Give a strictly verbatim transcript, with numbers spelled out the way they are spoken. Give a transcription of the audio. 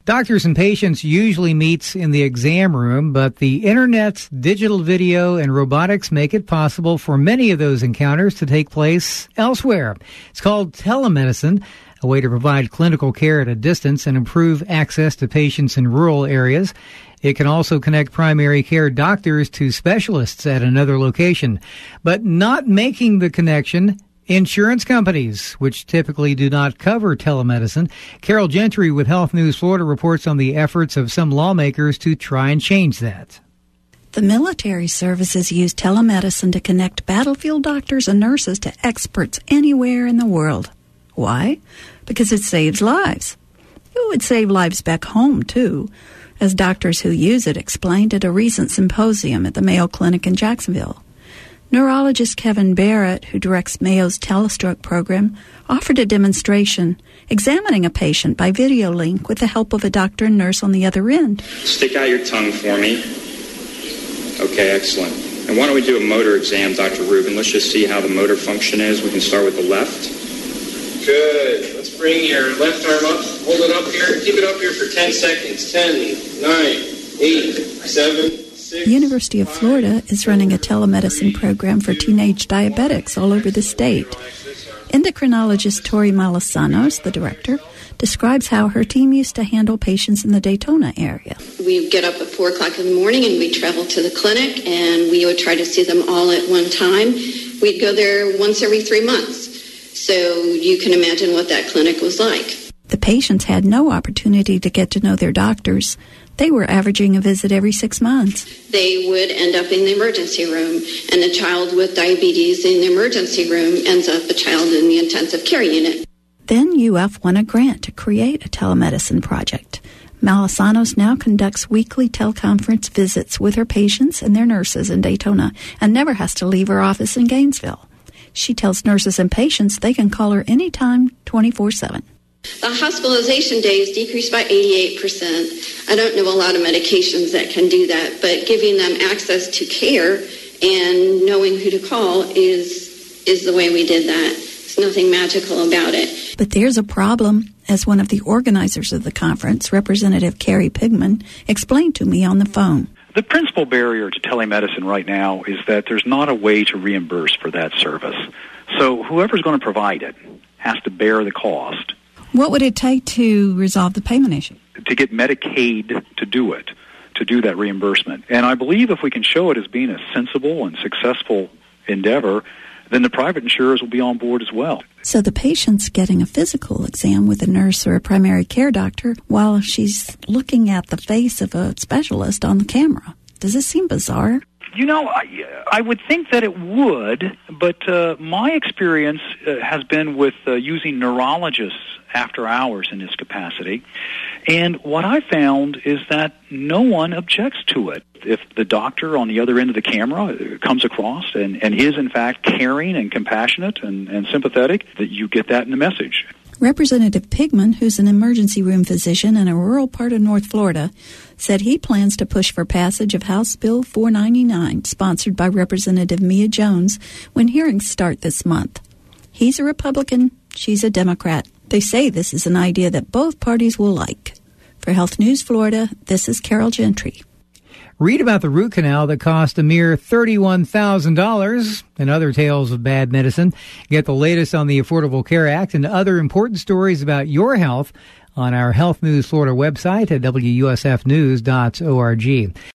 Doctors and patients usually meet in the exam room, but the internet, digital video, and robotics make it possible for many of those encounters to take place elsewhere. It's called telemedicine, a way to provide clinical care at a distance and improve access to patients in rural areas. It can also connect primary care doctors to specialists at another location, but not making the connection insurance companies, which typically do not cover telemedicine. Carol Gentry with Health News Florida reports on the efforts of some lawmakers to try and change that. The military services use telemedicine to connect battlefield doctors and nurses to experts anywhere in the world. Why? Because it saves lives. It would save lives back home, too, as doctors who use it explained at a recent symposium at the Mayo Clinic in Jacksonville. Neurologist Kevin Barrett, who directs Mayo's Telestroke program, offered a demonstration examining a patient by video link with the help of a doctor and nurse on the other end. Stick out your tongue for me. Okay, excellent. And why don't we do a motor exam, Doctor Rubin? Let's just see how the motor function is. We can start with the left. Good. Let's bring your left arm up. Hold it up here. Keep it up here for ten seconds. ten, nine, eight, seven, The University of Florida is running a telemedicine program for teenage diabetics all over the state. Endocrinologist Tori Malasanos, the director, describes how her team used to handle patients in the Daytona area. We get up at four o'clock in the morning and we travel to the clinic, and we would try to see them all at one time. We'd go there once every three months. So you can imagine what that clinic was like. The patients had no opportunity to get to know their doctors. They were averaging a visit every six months. They would end up in the emergency room, and a child with diabetes in the emergency room ends up a child in the intensive care unit. Then U F won a grant to create a telemedicine project. Malasanos now conducts weekly teleconference visits with her patients and their nurses in Daytona and never has to leave her office in Gainesville. She tells nurses and patients they can call her anytime, twenty-four seven. The hospitalization days decreased by eighty-eight percent. I don't know a lot of medications that can do that, but giving them access to care and knowing who to call is is the way we did that. There's nothing magical about it. But there's a problem, as one of the organizers of the conference, Representative Carrie Pigman, explained to me on the phone. The principal barrier to telemedicine right now is that there's not a way to reimburse for that service. So whoever's going to provide it has to bear the cost. What would it take to resolve the payment issue? To get Medicaid to do it, to do that reimbursement. And I believe if we can show it as being a sensible and successful endeavor, then the private insurers will be on board as well. So the patient's getting a physical exam with a nurse or a primary care doctor while she's looking at the face of a specialist on the camera. Does this seem bizarre? You know, I, I would think that it would, but uh, my experience uh, has been with uh, using neurologists after hours in this capacity. And what I found is that no one objects to it. If the doctor on the other end of the camera comes across and, and is, in fact, caring and compassionate and, and sympathetic, that you get that in the message. Representative Pigman, who's an emergency room physician in a rural part of North Florida, said he plans to push for passage of House Bill four ninety-nine, sponsored by Representative Mia Jones, when hearings start this month. He's a Republican, she's a Democrat. They say this is an idea that both parties will like. For Health News Florida, this is Carol Gentry. Read about the root canal that cost a mere thirty-one thousand dollars and other tales of bad medicine. Get the latest on the Affordable Care Act and other important stories about your health on our Health News Florida website at W U S F news dot org.